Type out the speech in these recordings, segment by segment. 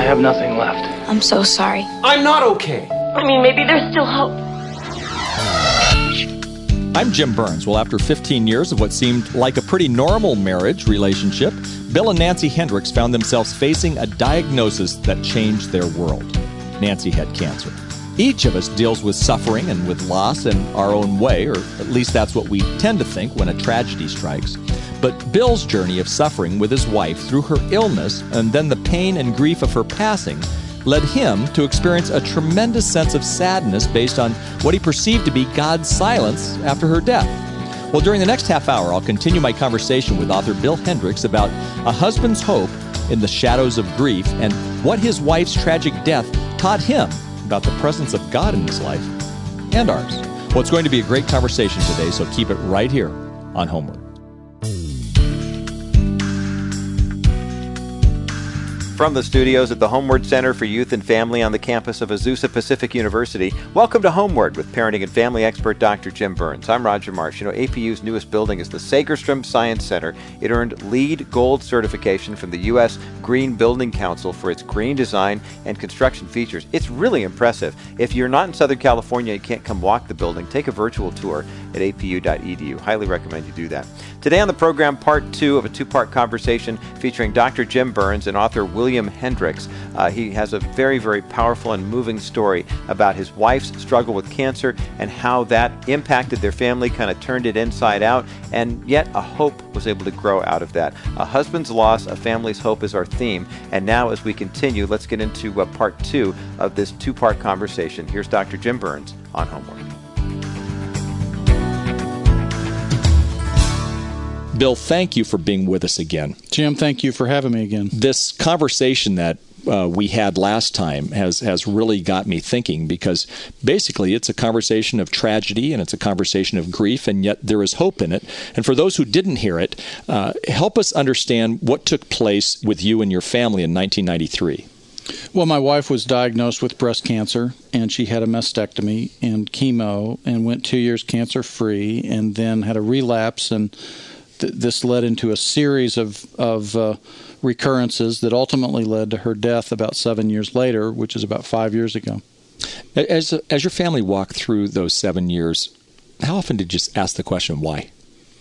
have nothing left. I'm so sorry. I'm not okay. I mean, maybe there's still hope. I'm Jim Burns. Well, after 15 years of what seemed like a pretty normal marriage relationship, Bill and Nancy Hendricks found themselves facing a diagnosis that changed their world. Nancy had cancer. Each of us deals with suffering and with loss in our own way, or at least that's what we tend to think when a tragedy strikes. But Bill's journey of suffering with his wife through her illness and then the pain and grief of her passing led him to experience a tremendous sense of sadness based on what he perceived to be God's silence after her death. Well, during the next half hour, I'll continue my conversation with author Bill Hendricks about a husband's hope in the shadows of grief and what his wife's tragic death taught him about the presence of God in his life and ours. Well, it's going to be a great conversation today, so keep it right here on Homeward. From the studios at the Homeward Center for Youth and Family on the campus of Azusa Pacific University, welcome to Homeward with parenting and family expert Dr. Jim Burns. I'm Roger Marsh. You know, APU's newest building is the Segerstrom Science Center. It earned LEED Gold certification from the U.S. Green Building Council for its green design and construction features. It's really impressive. If you're not in Southern California, you can't come walk the building, take a virtual tour at apu.edu. Highly recommend you do that. Today on the program, part 2 of a 2-part conversation featuring Dr. Jim Burns and author William Hendricks. He has a very, very powerful and moving story about his wife's struggle with cancer and how that impacted their family, kind of turned it inside out, and yet a hope was able to grow out of that. A husband's loss, a family's hope is our theme. And now as we continue, let's get into part 2 of this 2-part conversation. Here's Dr. Jim Burns on Homeward. Bill, thank you for being with us again. Jim, thank you for having me again. This conversation that we had last time has really got me thinking, because basically it's a conversation of tragedy and it's a conversation of grief, and yet there is hope in it. And for those who didn't hear it, help us understand what took place with you and your family in 1993. Well, my wife was diagnosed with breast cancer, and she had a mastectomy and chemo and went 2 years cancer-free and then had a relapse, and this led into a series of recurrences that ultimately led to her death about 7 years later, which is about 5 years ago. As your family walked through those 7 years, how often did you ask the question, why?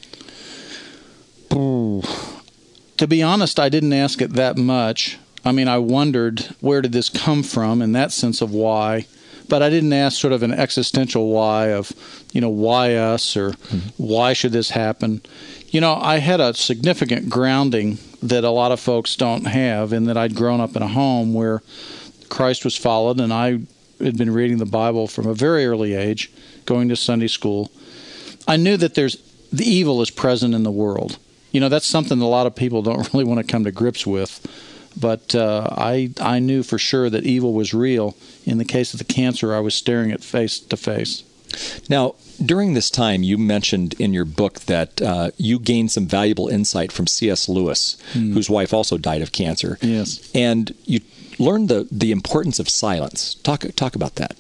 Ooh. To be honest, I didn't ask it that much. I mean, I wondered, where did this come from, in that sense of why. But I didn't ask sort of an existential why of, why us, or why should this happen. I had a significant grounding that a lot of folks don't have, in that I'd grown up in a home where Christ was followed, and I had been reading the Bible from a very early age, going to Sunday school. I knew that the evil is present in the world. That's something a lot of people don't really want to come to grips with. But I knew for sure that evil was real. In the case of the cancer, I was staring it face to face. Now, during this time, you mentioned in your book that you gained some valuable insight from C.S. Lewis, whose wife also died of cancer. Yes. And you learned the importance of silence. Talk about that.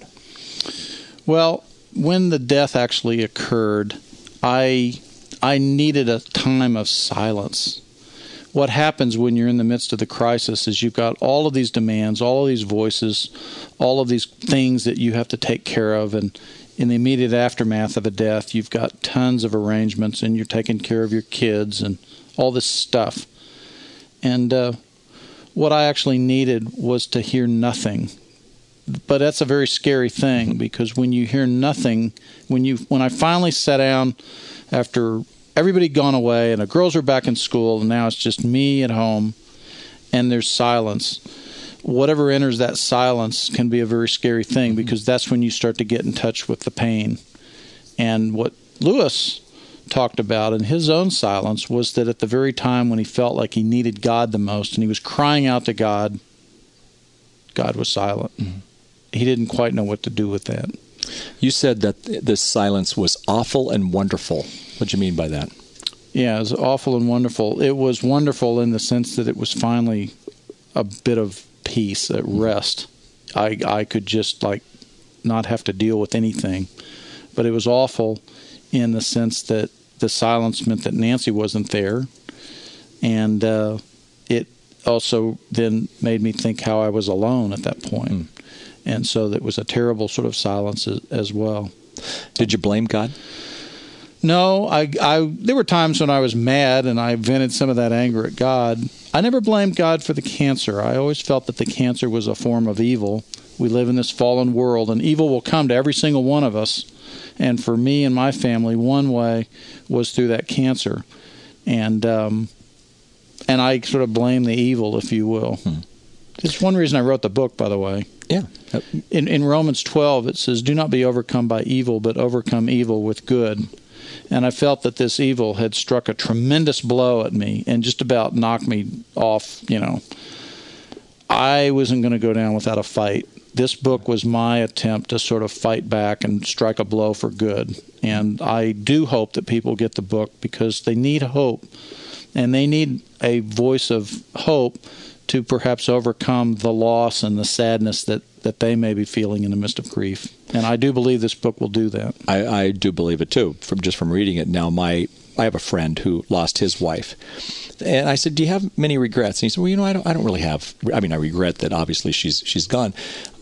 Well, when the death actually occurred, I needed a time of silence. What happens when you're in the midst of the crisis is you've got all of these demands, all of these voices, all of these things that you have to take care of, and in the immediate aftermath of a death, you've got tons of arrangements, and you're taking care of your kids and all this stuff. And what I actually needed was to hear nothing. But that's a very scary thing, because when you hear nothing, when I finally sat down after everybody gone away and the girls are back in school, and now it's just me at home, and there's silence. Whatever enters that silence can be a very scary thing, because that's when you start to get in touch with the pain. And what Lewis talked about in his own silence was that at the very time when he felt like he needed God the most and he was crying out to God, God was silent. Mm-hmm. He didn't quite know what to do with that. You said that this silence was awful and wonderful. What do you mean by that? Yeah, it was awful and wonderful. It was wonderful in the sense that it was finally a bit of peace, at rest. I could just not have to deal with anything. But it was awful in the sense that the silence meant that Nancy wasn't there, and also then made me think how I was alone at that point. And so that was a terrible sort of silence as well. Did you blame God? No, I there were times when I was mad and I vented some of that anger at God. I never blamed God for the cancer. I always felt that the cancer was a form of evil. We live in this fallen world, and evil will come to every single one of us. And for me and my family, one way was through that cancer. And I sort of blame the evil, if you will. It's one reason I wrote the book, by the way. Yeah. In Romans 12, it says, "Do not be overcome by evil, but overcome evil with good." And I felt that this evil had struck a tremendous blow at me and just about knocked me off, I wasn't going to go down without a fight. This book was my attempt to sort of fight back and strike a blow for good. And I do hope that people get the book because they need hope. And they need a voice of hope to perhaps overcome the loss and the sadness that they may be feeling in the midst of grief. And I do believe this book will do that. I do believe it, too, from reading it. Now, I have a friend who lost his wife. And I said, "Do you have many regrets?" And he said, "Well, I don't really have. I mean, I regret that obviously she's gone."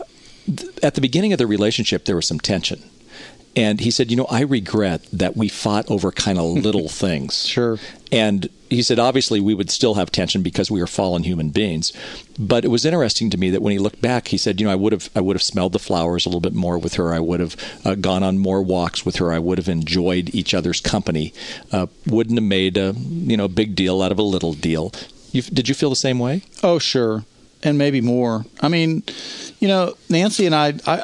At the beginning of the relationship, there was some tension. And he said, I regret that we fought over kind of little things. Sure. And he said, obviously, we would still have tension because we are fallen human beings. But it was interesting to me that when he looked back, he said, I would have smelled the flowers a little bit more with her. I would have gone on more walks with her. I would have enjoyed each other's company. Wouldn't have made a big deal out of a little deal. Did you feel the same way? Oh, sure. And maybe more. I mean, Nancy and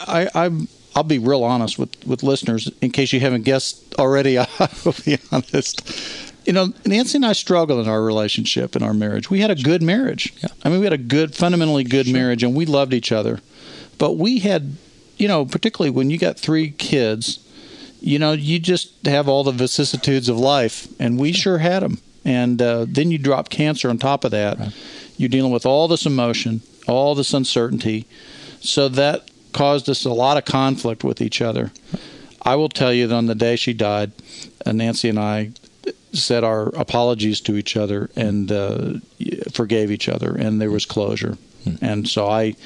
I'll be real honest with listeners in case you haven't guessed already. I will be honest. Nancy and I struggled in our relationship, in our marriage. We had a good marriage. Yeah. I mean, we had a fundamentally good marriage, and we loved each other. But we had, particularly when you got 3 kids, you just have all the vicissitudes of life, and we sure had them. And then you drop cancer on top of that. Right. You're dealing with all this emotion, all this uncertainty. So that caused us a lot of conflict with each other. I will tell you that on the day she died, Nancy and I said our apologies to each other and forgave each other, and there was closure. And so I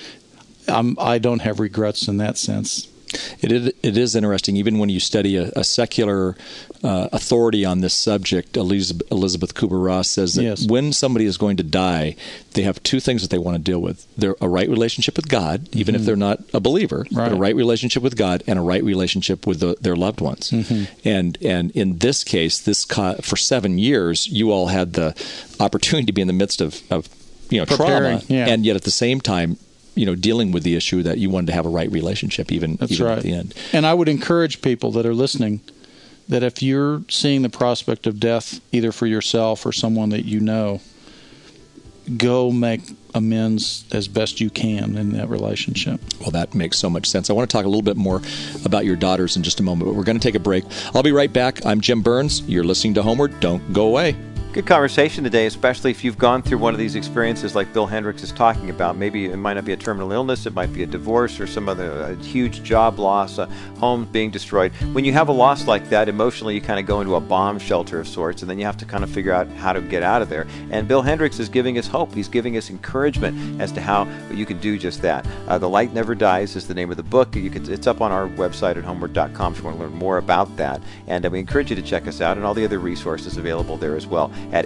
don't have regrets in that sense. It is interesting, even when you study a secular authority on this subject. Elizabeth Kubler-Ross says that when somebody is going to die, they have 2 things that they want to deal with. They're a right relationship with God, even if they're not a believer, but a right relationship with God and a right relationship with their loved ones. And in this case, for 7 years, you all had the opportunity to be in the midst of trauma, and yet at the same time, dealing with the issue that you wanted to have a right relationship even at the end. And I would encourage people that are listening that if you're seeing the prospect of death, either for yourself or someone that go make amends as best you can in that relationship. Well, that makes so much sense. I want to talk a little bit more about your daughters in just a moment, but we're going to take a break. I'll be right back. I'm Jim Burns. You're listening to Homeward. Don't go away. Good conversation today, especially if you've gone through one of these experiences like Bill Hendricks is talking about. Maybe it might not be a terminal illness, it might be a divorce or some other huge job loss, a home being destroyed. When you have a loss like that, emotionally you kind of go into a bomb shelter of sorts, and then you have to kind of figure out how to get out of there. And Bill Hendricks is giving us hope. He's giving us encouragement as to how you can do just that. The Light Never Dies is the name of the book. It's up on our website at homeward.com if you want to learn more about that. And we encourage you to check us out and all the other resources available there as well at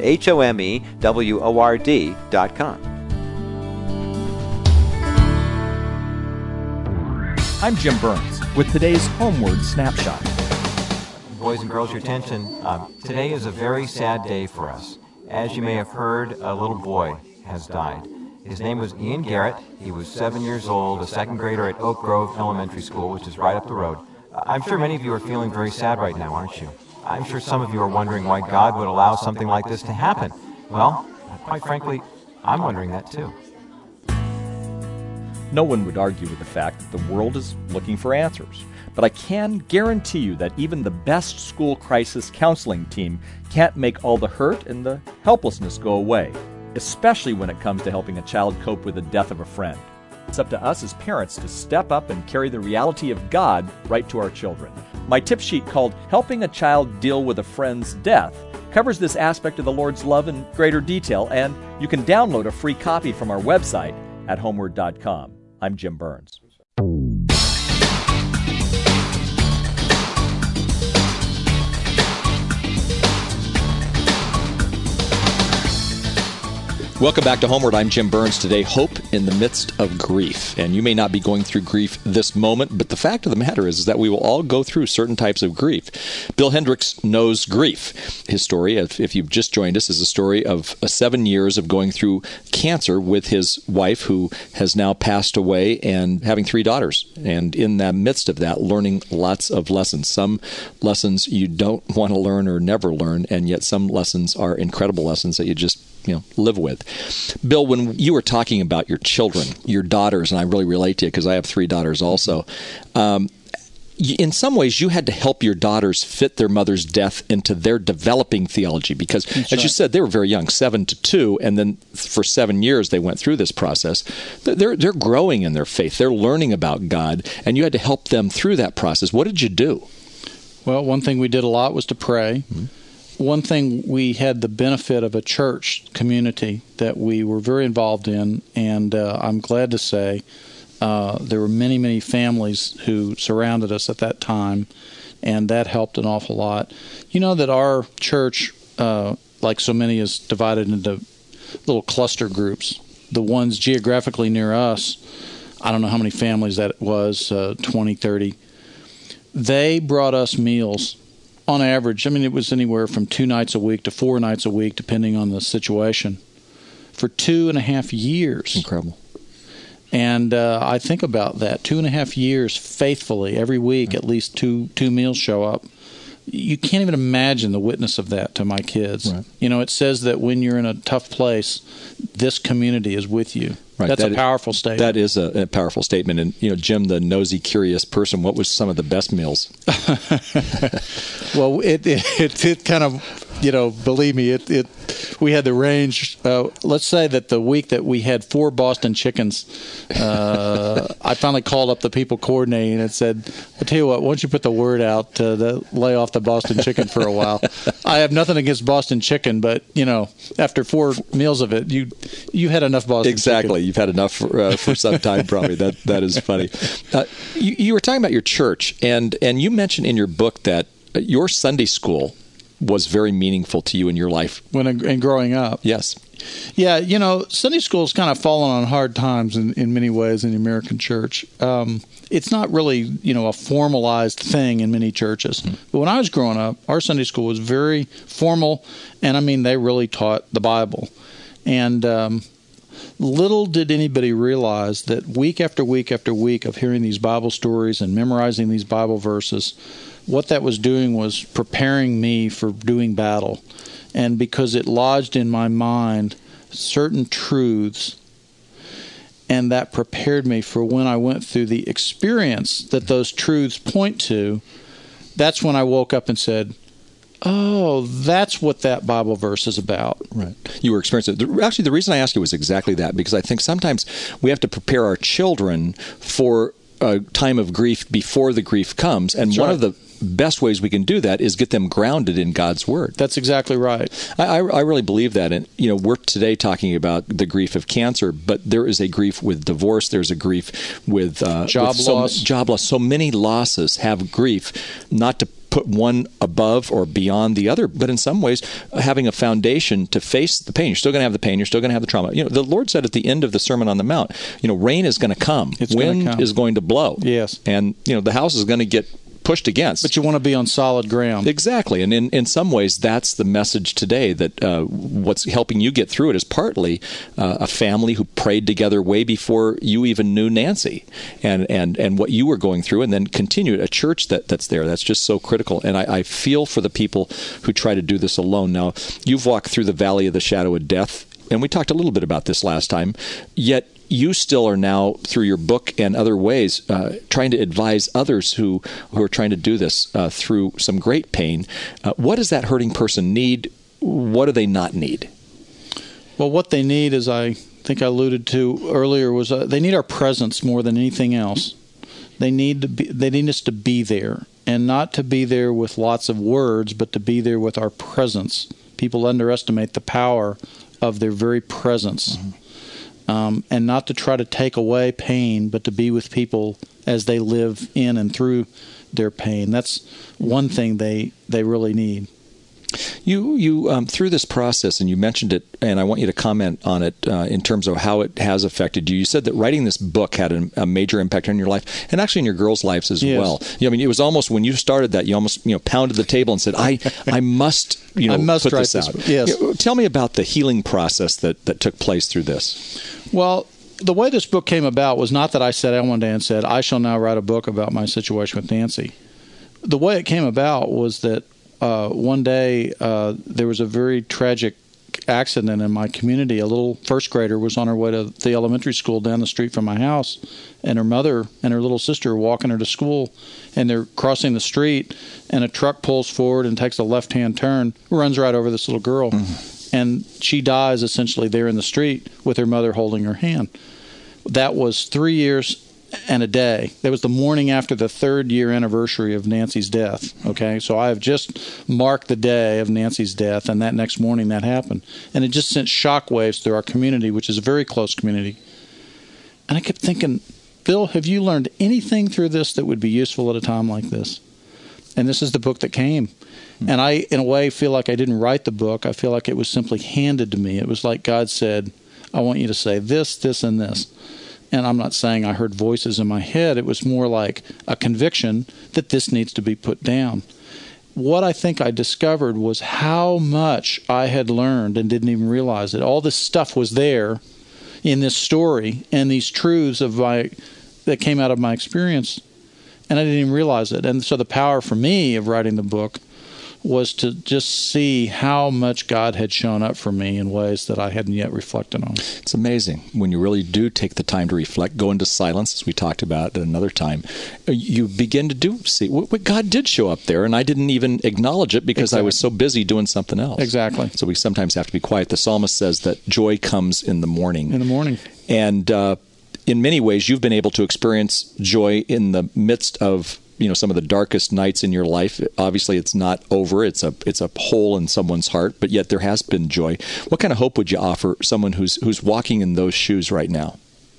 HOMEWORD.com. I'm Jim Burns with today's Homeward Snapshot. Boys and girls, your attention. Today is a very sad day for us. As you may have heard, a little boy has died. His name was Ian Garrett. He was 7 years old, a second grader at Oak Grove Elementary School, which is right up the road. I'm sure many of you are feeling very sad right now, aren't you? I'm sure some of you are wondering why God would allow something like this to happen. Well, quite frankly, I'm wondering that too. No one would argue with the fact that the world is looking for answers. But I can guarantee you that even the best school crisis counseling team can't make all the hurt and the helplessness go away, especially when it comes to helping a child cope with the death of a friend. It's up to us as parents to step up and carry the reality of God right to our children. My tip sheet called Helping a Child Deal with a Friend's Death covers this aspect of the Lord's love in greater detail, and you can download a free copy from our website at homeward.com. I'm Jim Burns. Welcome back to Homeward. I'm Jim Burns. Today, hope in the midst of grief. And you may not be going through grief this moment, but the fact of the matter is that we will all go through certain types of grief. Bill Hendricks knows grief. His story, if you've just joined us, is a story of 7 years of going through cancer with his wife, who has now passed away, and having 3 daughters. And in the midst of that, learning lots of lessons. Some lessons you don't want to learn or never learn, and yet some lessons are incredible lessons that you just live with. Bill, when you were talking about your children, your daughters, and I really relate to you because I have 3 daughters also, in some ways you had to help your daughters fit their mother's death into their developing theology because, as you said, they were very young, 7 to 2, and then for 7 years they went through this process. They're growing in their faith. They're learning about God, and you had to help them through that process. What did you do? Well, one thing we did a lot was to pray. Mm-hmm. One thing, we had the benefit of a church community that we were very involved in, and I'm glad to say there were many, many families who surrounded us at that time, and that helped an awful lot. You know that our church, like so many, is divided into little cluster groups. The ones geographically near us, I don't know how many families that was, 20, 30. They brought us meals. On average, I mean, it was anywhere from 2 nights a week to 4 nights a week, depending on the situation, for 2.5 years. Incredible. And I think about that, 2.5 years faithfully, every week, at least two meals show up. You can't even imagine the witness of that to my kids. Right. It says that when you're in a tough place, this community is with you. Right. That's a powerful statement. That is a powerful statement. And, Jim, the nosy, curious person, what was some of the best meals? Well, it kind of, believe me, we had the range. Let's say that the week that we had 4 Boston chickens, I finally called up the people coordinating and said, I tell you what, why don't you put the word out to lay off the Boston chicken for a while? I have nothing against Boston chicken, but, after 4 meals of it, you had enough Boston chicken. Exactly. You've had enough for some time, probably. That is funny. You were talking about your church, and you mentioned in your book that your Sunday school was very meaningful to you in your life. And growing up. Yes. Yeah, Sunday school has kind of fallen on hard times in many ways in the American church. It's not really, a formalized thing in many churches. Mm-hmm. But when I was growing up, our Sunday school was very formal, and I mean, they really taught the Bible. And little did anybody realize that week after week after week of hearing these Bible stories and memorizing these Bible verses, what that was doing was preparing me for doing battle. And because it lodged in my mind certain truths, and that prepared me for when I went through the experience that those truths point to, that's when I woke up and said, oh, that's what that Bible verse is about. Right. You were experiencing it. Actually, the reason I asked you was exactly that, because I think sometimes we have to prepare our children for a time of grief before the grief comes. And one of the best ways we can do that is get them grounded in God's Word. That's exactly right. I really believe that. And, we're today talking about the grief of cancer, but there is a grief with divorce. There's a grief with job loss. Job loss. So many losses have grief, not to put one above or beyond the other, but in some ways having a foundation to face the pain. You're still going to have the pain. You're still going to have the trauma. The Lord said at the end of the Sermon on the Mount, rain is going to come. Wind is going to blow. Yes. And, the house is going to get pushed against. But you want to be on solid ground. Exactly. And in some ways, that's the message today, that what's helping you get through it is partly a family who prayed together way before you even knew Nancy and what you were going through, and then continued a church that's there. That's just so critical. And I feel for the people who try to do this alone. Now, you've walked through the valley of the shadow of death, and we talked a little bit about this last time, yet you still are now, through your book and other ways, trying to advise others who are trying to do this through some great pain. What does that hurting person need? What do they not need? Well, what they need, as I think I alluded to earlier, was they need our presence more than anything else. They need us to be there, and not to be there with lots of words, but to be there with our presence People underestimate the power of their very presence. And not to try to take away pain, but to be with people as they live in and through their pain. That's one thing they really need. You through this process, and you mentioned it, and I want you to comment on it in terms of how it has affected you. You said that writing this book had a major impact on your life, and actually in your girls' lives as well. I mean, it was almost when you started that, you almost pounded the table and said, "I must I must put write this out." Yes. Tell me about the healing process that took place through this. Well, the way this book came about was not that I sat down one day and said, "I shall now write a book about my situation with Nancy." The way it came about was that one day there was a very tragic accident in my community. A little first grader was on her way to the elementary school down the street from my house, and her mother and her little sister were walking her to school, and they're crossing the street, and a truck pulls forward and takes a left-hand turn, runs right over this little girl, and she dies essentially there in the street with her mother holding her hand. That was 3 years and a day. That was the morning after the 3rd-year anniversary of Nancy's death. Okay, so I have just marked the day of Nancy's death, and that next morning that happened. And it just sent shockwaves through our community, which is a very close community. And I kept thinking, Bill, have you learned anything through this that would be useful at a time like this? And this is the book that came. And I, in a way, feel like I didn't write the book. I feel like it was simply handed to me. It was like God said, I want you to say this, this, and this. And I'm not saying I heard voices in my head. It was more like a conviction that this needs to be put down. What I think I discovered was how much I had learned and didn't even realize it. All this stuff was there in this story and these truths that came out of my experience, and I didn't even realize it. And so the power for me of writing the book was to just see how much God had shown up for me in ways that I hadn't yet reflected on. It's amazing when you really do take the time to reflect, go into silence, as we talked about at another time. You begin to see what God did show up there, and I didn't even acknowledge it because I was so busy doing something else. Exactly. So we sometimes have to be quiet. The psalmist says that joy comes in the morning. In the morning. And in many ways, you've been able to experience joy in the midst of some of the darkest nights in your life. Obviously, it's not over. It's a hole in someone's heart, but yet there has been joy. What kind of hope would you offer someone who's walking in those shoes right now?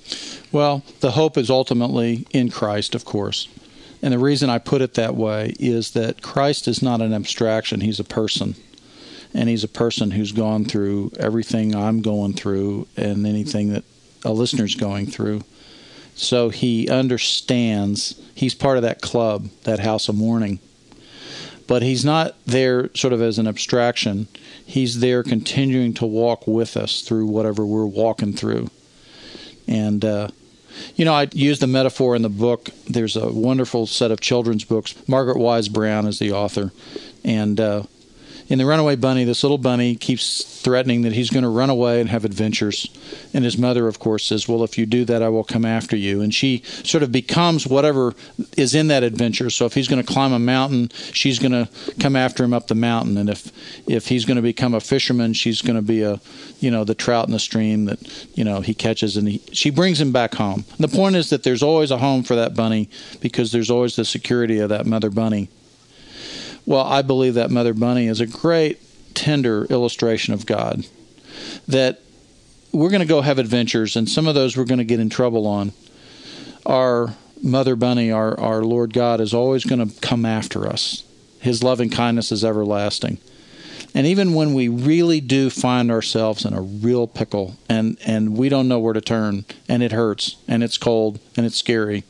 Well, the hope is ultimately in Christ, of course. And the reason I put it that way is that Christ is not an abstraction. He's a person. And he's a person who's gone through everything I'm going through and anything that a listener's going through. So he understands. He's part of that club, that house of mourning. But he's not there sort of as an abstraction. He's there continuing to walk with us through whatever we're walking through. And, I use the metaphor in the book. There's a wonderful set of children's books. Margaret Wise Brown is the author. And in The Runaway Bunny, this little bunny keeps threatening that he's going to run away and have adventures. And his mother, of course, says, well, if you do that, I will come after you. And she sort of becomes whatever is in that adventure. So if he's going to climb a mountain, she's going to come after him up the mountain. And if he's going to become a fisherman, she's going to be the trout in the stream that, he catches. And she brings him back home. And the point is that there's always a home for that bunny because there's always the security of that mother bunny. Well, I believe that mother bunny is a great, tender illustration of God. That we're going to go have adventures, and some of those we're going to get in trouble on. Our mother bunny, our Lord God, is always going to come after us. His loving kindness is everlasting. And even when we really do find ourselves in a real pickle, and we don't know where to turn, and it hurts, and it's cold, and it's scary,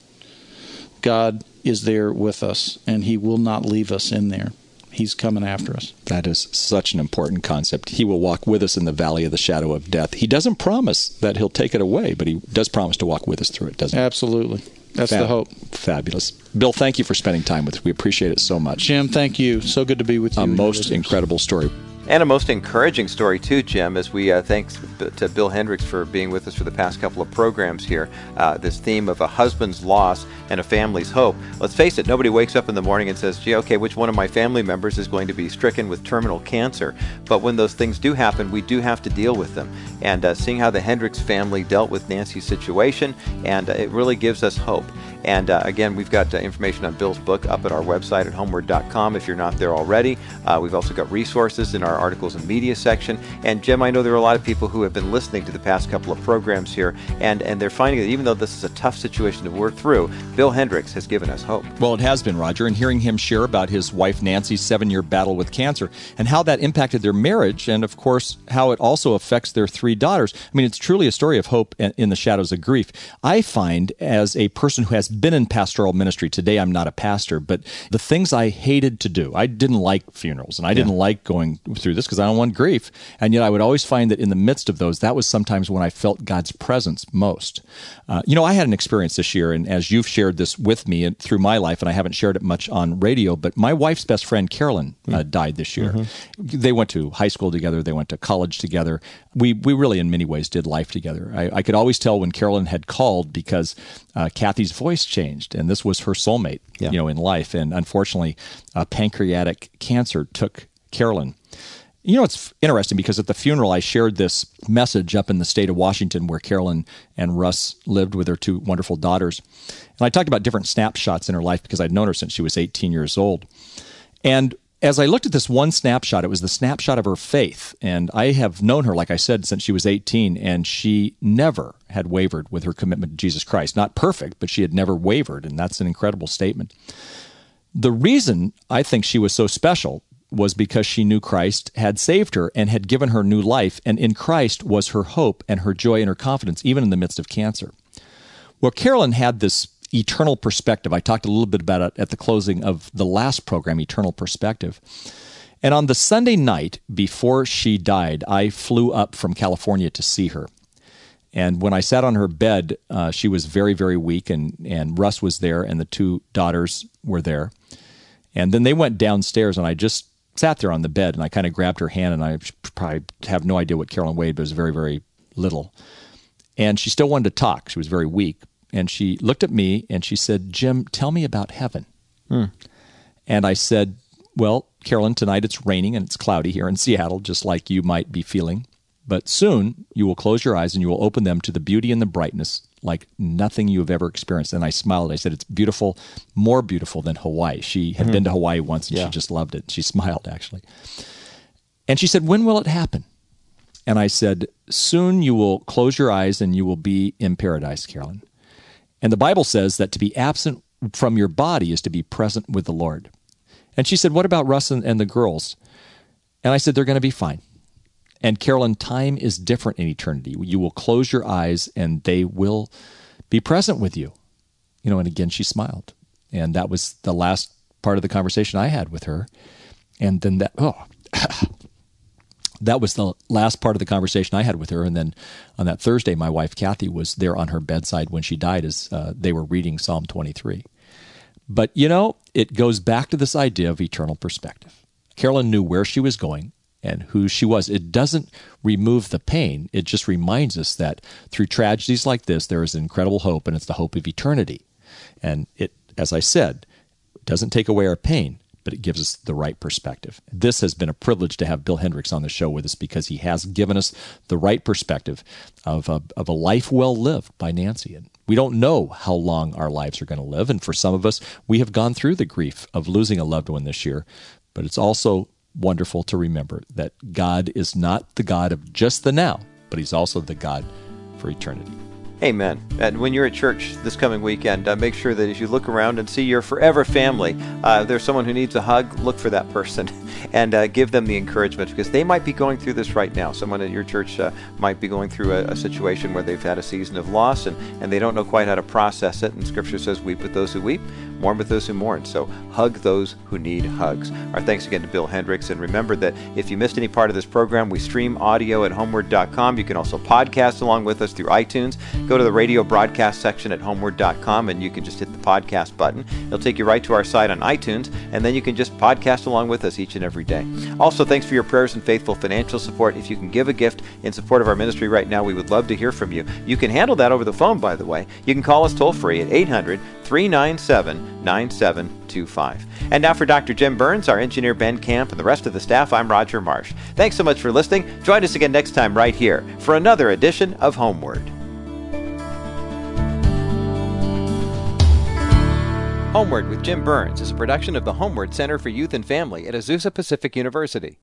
God is there with us, and he will not leave us in there. He's coming after us. That is such an important concept. He will walk with us in the valley of the shadow of death. He doesn't promise that he'll take it away, but he does promise to walk with us through it, doesn't he? Absolutely. That's the hope. Fabulous. Bill, thank you for spending time with us. We appreciate it so much. Jim, thank you. So good to be with you. A most incredible story. And a most encouraging story, too, Jim, as we thanks to Bill Hendricks for being with us for the past couple of programs here. This theme of a husband's loss and a family's hope. Let's face it, nobody wakes up in the morning and says, gee, okay, which one of my family members is going to be stricken with terminal cancer? But when those things do happen, we do have to deal with them. And seeing how the Hendricks family dealt with Nancy's situation, and it really gives us hope. And again, we've got information on Bill's book up at our website at homeward.com if you're not there already. We've also got resources in our our articles and media section. And Jim, I know there are a lot of people who have been listening to the past couple of programs here, and they're finding that even though this is a tough situation to work through, Bill Hendricks has given us hope. Well, it has been, Roger, and hearing him share about his wife Nancy's 7-year battle with cancer and how that impacted their marriage, and of course how it also affects their 3 daughters. I mean, it's truly a story of hope in the shadows of grief. I find, as a person who has been in pastoral ministry, today I'm not a pastor, but the things I hated to do, I didn't like funerals, and I didn't like going through this because I don't want grief, and yet I would always find that in the midst of those, that was sometimes when I felt God's presence most. I had an experience this year, and as you've shared this with me through my life, and I haven't shared it much on radio, but my wife's best friend, Carolyn, died this year. They went to high school together. They went to college together. We really, in many ways, did life together. I could always tell when Carolyn had called because Kathy's voice changed, and this was her soulmate, in life. And unfortunately, pancreatic cancer took Carolyn. It's interesting because at the funeral, I shared this message up in the state of Washington where Carolyn and Russ lived with their 2 wonderful daughters. And I talked about different snapshots in her life because I'd known her since she was 18 years old. And as I looked at this one snapshot, it was the snapshot of her faith. And I have known her, like I said, since she was 18, and she never had wavered with her commitment to Jesus Christ. Not perfect, but she had never wavered, and that's an incredible statement. The reason I think she was so special was because she knew Christ had saved her and had given her new life, and in Christ was her hope and her joy and her confidence, even in the midst of cancer. Well, Carolyn had this eternal perspective. I talked a little bit about it at the closing of the last program, Eternal Perspective. And on the Sunday night before she died, I flew up from California to see her. And when I sat on her bed, she was very, very weak, and Russ was there, and the 2 daughters were there. And then they went downstairs, and I just sat there on the bed, and I kind of grabbed her hand, and I probably have no idea what Carolyn weighed, but it was very, very little. And she still wanted to talk. She was very weak. And she looked at me, and she said, "Jim, tell me about heaven." And I said, "Well, Carolyn, tonight it's raining, and it's cloudy here in Seattle, just like you might be feeling. But soon you will close your eyes, and you will open them to the beauty and the brightness like nothing you have ever experienced." And I smiled. I said, "It's beautiful, more beautiful than Hawaii." She had been to Hawaii once, and she just loved it. She smiled, actually. And she said, "When will it happen?" And I said, "Soon you will close your eyes, and you will be in paradise, Carolyn." And the Bible says that to be absent from your body is to be present with the Lord. And she said, "What about Russ and the girls?" And I said, "They're going to be fine." And Carolyn, time is different in eternity. You will close your eyes, and they will be present with you. And again, she smiled. And that was the last part of the conversation I had with her. And then that was the last part of the conversation I had with her. And then on that Thursday, my wife, Kathy, was there on her bedside when she died as they were reading Psalm 23. But, it goes back to this idea of eternal perspective. Carolyn knew where she was going and who she was. It doesn't remove the pain. It just reminds us that through tragedies like this, there is incredible hope, and it's the hope of eternity. And it, as I said, doesn't take away our pain, but it gives us the right perspective. This has been a privilege to have Bill Hendricks on the show with us because he has given us the right perspective of a life well lived by Nancy. And we don't know how long our lives are going to live. And for some of us, we have gone through the grief of losing a loved one this year. But it's also wonderful to remember that God is not the God of just the now, but he's also the God for eternity. Amen. And when you're at church this coming weekend, make sure that as you look around and see your forever family, if there's someone who needs a hug, look for that person and give them the encouragement, because they might be going through this right now. Someone at your church might be going through a situation where they've had a season of loss and they don't know quite how to process it. And Scripture says, "Weep with those who weep, mourn with those who mourn." So hug those who need hugs. Our thanks again to Bill Hendricks. And remember that if you missed any part of this program, we stream audio at homeward.com. You can also podcast along with us through iTunes. Go to the radio broadcast section at homeward.com and you can just hit the podcast button. It'll take you right to our site on iTunes, and then you can just podcast along with us each and every day. Also, thanks for your prayers and faithful financial support. If you can give a gift in support of our ministry right now, we would love to hear from you. You can handle that over the phone, by the way. You can call us toll-free at 800-397-9725. And now for Dr. Jim Burns, our engineer Ben Camp, and the rest of the staff, I'm Roger Marsh. Thanks so much for listening. Join us again next time right here for another edition of Homeward. Homeward with Jim Burns is a production of the Homeward Center for Youth and Family at Azusa Pacific University.